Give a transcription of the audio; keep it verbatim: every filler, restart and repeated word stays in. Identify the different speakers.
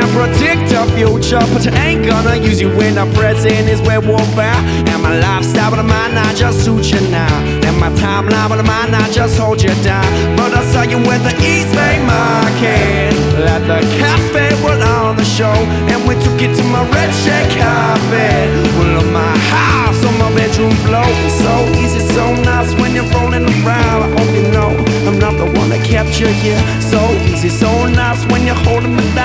Speaker 1: can't predict the future, but you ain't gonna use you when the present is where we'll bear. And my lifestyle, but it might not just suit you now. And my timeline, but it might not just hold you down. But I saw you at the East Bay Market, at the cafe, we're on the show, and we took it to my red shag carpet. Well, on my house, on my bedroom floor. It's so easy, so nice when you're rolling around. I hope you know I'm not the one that kept you here. So easy, so nice when you're holding me down.